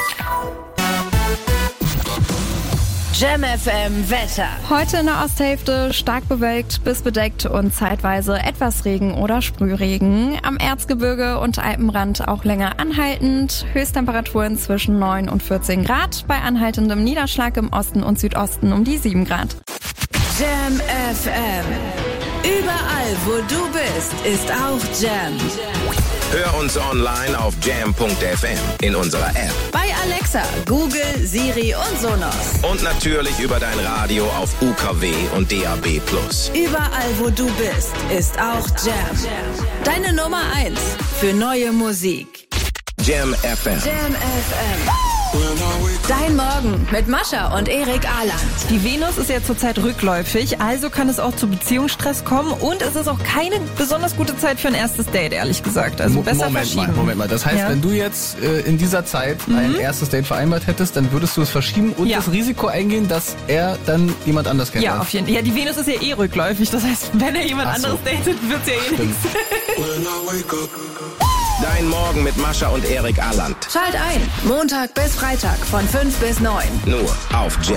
Jam F M Wetter. Heute in der Osthälfte stark bewölkt bis bedeckt und zeitweise etwas Regen oder Sprühregen. Am Erzgebirge und Alpenrand auch länger anhaltend. Höchsttemperaturen zwischen neun und vierzehn Grad. Bei anhaltendem Niederschlag im Osten und Südosten um die sieben Grad. Jam F M. Überall, wo du bist, ist auch Jam. Hör uns online auf jam punkt f m, in unserer App, Bei Alexa, Google, Siri und Sonos. und natürlich über dein Radio auf U K W und D A B plus. Überall, wo du bist, ist auch Jam. Deine Nummer eins für neue Musik. Jam F M. Jam F M. Dein Morgen mit Mascha und Erik Ahland. Die Venus ist ja zurzeit rückläufig, also kann es auch zu Beziehungsstress kommen und es ist auch keine besonders gute Zeit für ein erstes Date, ehrlich gesagt. Also besser Moment verschieben. mal, Moment mal. Das heißt, Ja. wenn du jetzt äh, in dieser Zeit Mhm. ein erstes Date vereinbart hättest, dann würdest du es verschieben und Ja. das Risiko eingehen, dass er dann jemand anders Ja, kennenlernt. auf jeden Fall. Ja, die Venus ist ja eh rückläufig, das heißt, wenn er jemand Ach so. anderes datet, wird's ja eh nichts. Dein Morgen mit Mascha und Erik Ahland. Schalt ein. Montag bis Freitag von fünf bis neun. Nur auf Jam.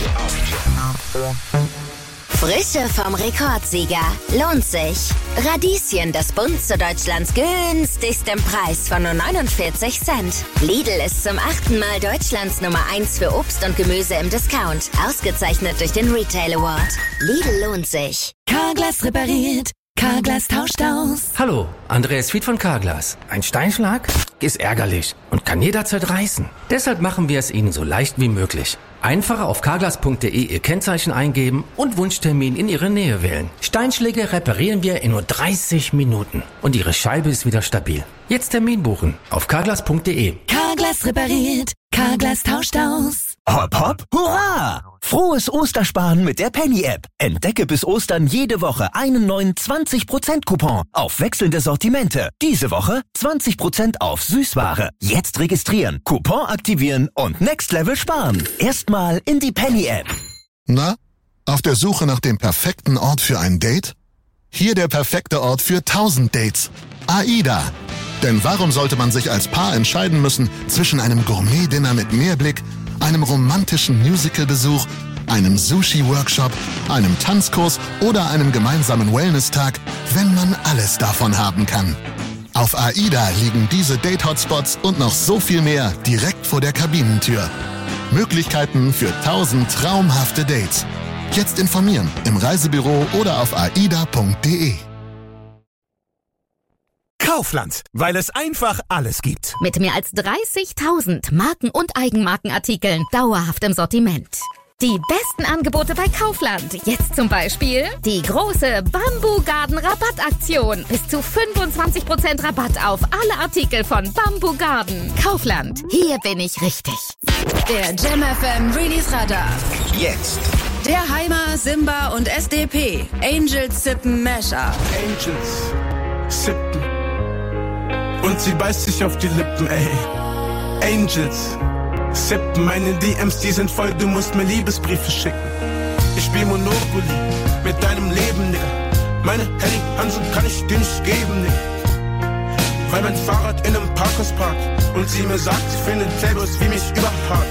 Frische vom Rekordsieger. Lohnt sich. Radieschen, das Bunte Deutschlands günstigsten Preis von nur neunundvierzig Cent. Lidl ist zum achten Mal Deutschlands Nummer eins für Obst und Gemüse im Discount. Ausgezeichnet durch den Retail Award. Lidl lohnt sich. Carglass repariert. Carglass tauscht aus. Hallo, Andreas Fied von Carglass. Ein Steinschlag ist ärgerlich und kann jederzeit reißen. Deshalb machen wir es Ihnen so leicht wie möglich. Einfach auf carglass punkt de Ihr Kennzeichen eingeben und Wunschtermin in Ihre Nähe wählen. Steinschläge reparieren wir in nur dreißig Minuten und Ihre Scheibe ist wieder stabil. Jetzt Termin buchen auf carglass punkt de. Carglass repariert. Carglass tauscht aus. Hopp, hopp, hurra! Frohes Ostersparen mit der Penny-App. Entdecke bis Ostern jede Woche einen neuen zwanzig Prozent Coupon auf wechselnde Sortimente. Diese Woche zwanzig Prozent auf Süßware. Jetzt registrieren, Coupon aktivieren und Next Level sparen. Erstmal in die Penny-App. Na, auf der Suche nach dem perfekten Ort für ein Date? Hier der perfekte Ort für tausend Dates. AIDA. Denn warum sollte man sich als Paar entscheiden müssen zwischen einem Gourmet-Dinner mit Meerblick, einem romantischen Musical-Besuch, einem Sushi-Workshop, einem Tanzkurs oder einem gemeinsamen Wellness-Tag, wenn man alles davon haben kann? Auf AIDA liegen diese Date-Hotspots und noch so viel mehr direkt vor der Kabinentür. Möglichkeiten für tausend traumhafte Dates. Jetzt informieren im Reisebüro oder auf aida punkt de. Kaufland, weil es einfach alles gibt. Mit mehr als dreißigtausend Marken- und Eigenmarkenartikeln dauerhaft im Sortiment. Die besten Angebote bei Kaufland. Jetzt zum Beispiel die große Bamboo Garden Rabattaktion. Bis zu fünfundzwanzig Prozent Rabatt auf alle Artikel von Bamboo Garden. Kaufland. Hier bin ich richtig. Der Jam F M Release Radar. Jetzt. Der Heimer, Simba und S D P. Angels sippen Mashup. Angels sippen. Und sie beißt sich auf die Lippen, ey. Angels sippen. Meine D Ms, die sind voll, du musst mir Liebesbriefe schicken. Ich spiel Monopoly mit deinem Leben, Nigga. Meine Henny Hansen kann ich dir nicht geben, Nigga. Weil mein Fahrrad in einem Parkhaus parkt und sie mir sagt, sie findet Playboys wie mich überhart.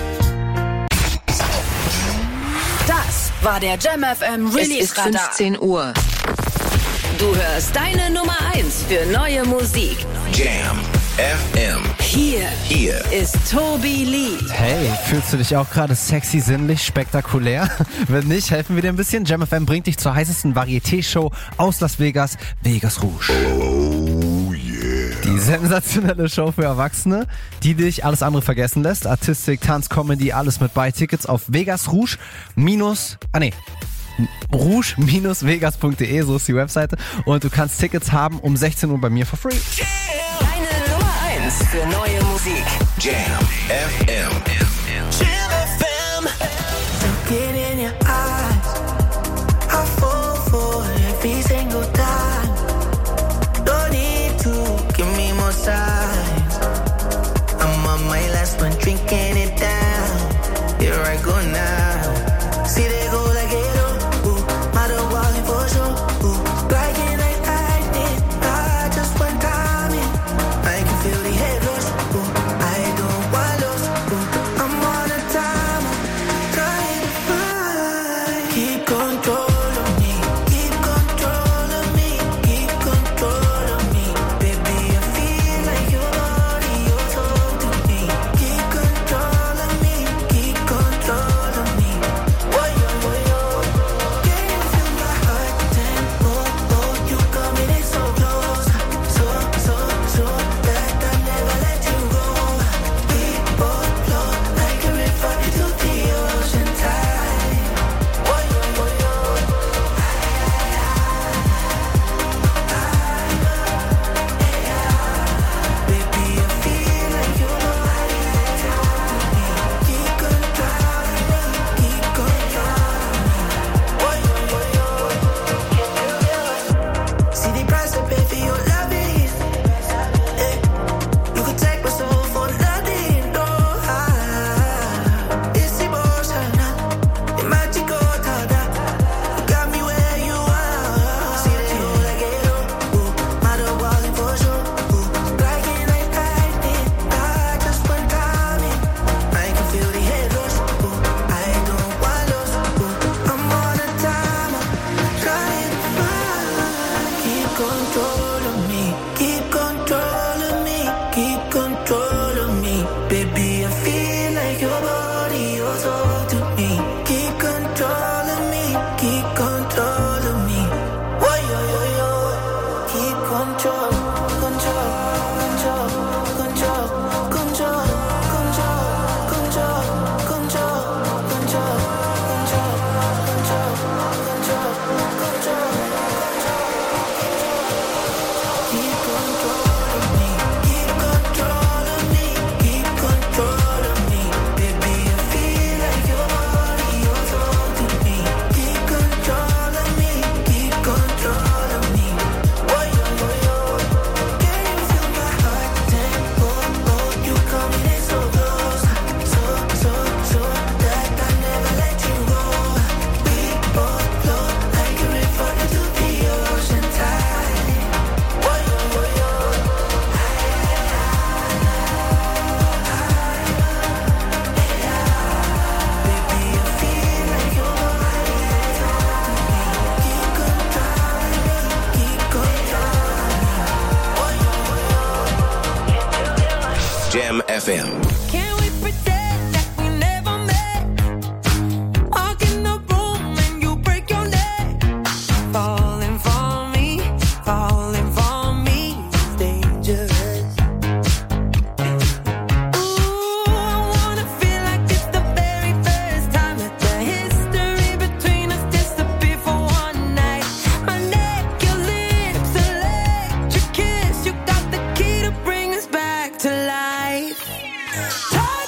Das war der Jam F M Release Es ist Radar. fünfzehn Uhr. Du hörst deine Nummer eins für neue Musik. Jam F M. Hier, Hier ist Tobi Lee. Hey, fühlst du dich auch gerade sexy, sinnlich, spektakulär? Wenn nicht, helfen wir dir ein bisschen. Jam F M bringt dich zur heißesten Varieté-Show aus Las Vegas, Vegas Rouge. Oh yeah. Die sensationelle Show für Erwachsene, die dich alles andere vergessen lässt. Artistik, Tanz, Comedy, alles mit bei. Tickets auf Vegas Rouge minus, ah nee, rouge Bindestrich vegas punkt de, so ist die Webseite. Und du kannst Tickets haben um sechzehn Uhr bei mir for free. Deine Nummer eins für neue Musik. Jam F M. Jam F M. Looking in your eyes, I fall for every single time. Don't need to give me more signs. I'm on my last one, drinking it down. Here I go now. See they go like it oh, ooh, matter walking for sure. Ooh, like it like I did. I just one time in. I can feel the head rush. Ooh, I don't want lost. Ooh, I'm on a time. Trying to find. Keep control of me. Keep control of me. Keep control of me. Baby, I feel like your body, your soul to me. Keep control of me. Keep control of me. Boy, yo, boy, yo. Can you feel my heart tempo? Oh, you coming in so close. So, so, so that I never let you go. We both flow like a river into the ocean tide. Boy, yo, boy, yo. Baby, I feel like your body is to me. Keep control of me. Keep control of me. Boy, yo, boy, yo. See the price I pay for your love is. Eh, you could take my soul for nothing, no. Ah, it's emotional, it's magical, tada. You got me where you are. See they go like it oh, ooh, matter walking for sure. Ooh, like it like I did. I just one time in. I can feel the head rush. Ooh, I don't want lost. Ooh, I'm on a timer, trying to find. Keep control of me. Keep control of me. Keep control of me. Baby, I feel like your body, your soul to me. Keep control of me. Keep control of me. Whoa, yo, yo, yo. Keep control, control, control, control, control, control, control, control, control, control, control, control, control. Keep control of me. Keep control of me. Keep control of me. Baby, I feel like your body, your soul to me. Keep control of me. Keep control of me. Boy, yo, boy, yo. Can you feel my heart tempo? Oh, you coming in so close. So, so, so that I never let you go. We both flow like a river into the ocean tide. Boy, yo, boy, yo. Baby, I feel like your body is on me. Keep control of me. Keep control of me. Boy, yo, boy, yo. Jam F M. Can we pretend that we never met? Walk in the room and you break your neck. Falling for me, falling for me is dangerous. Ooh, I wanna feel like it's the very first time that the history between us disappeared for one night. My neck, your lips, electric kiss. You got the key to bring us back to life. Tired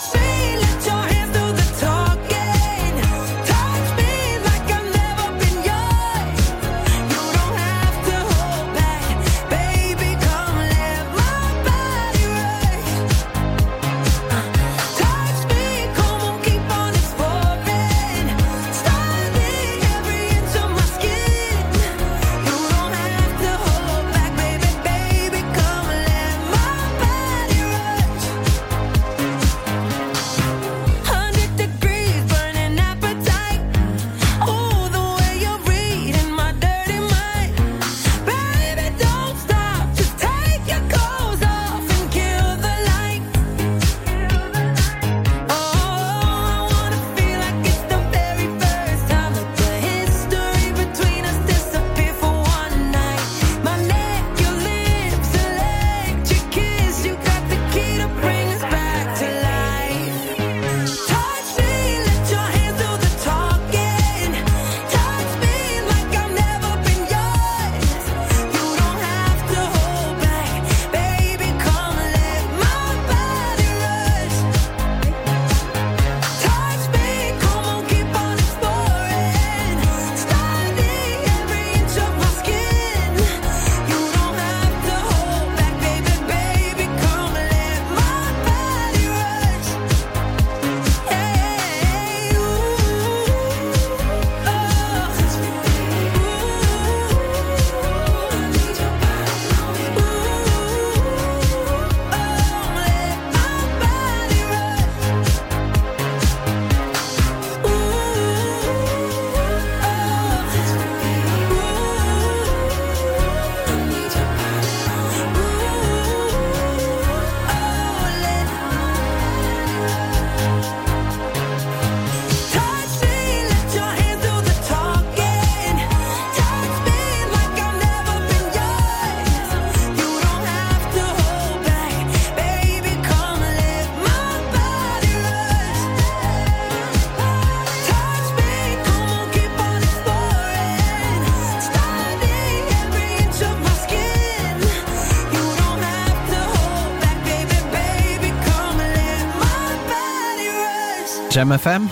Jam F M.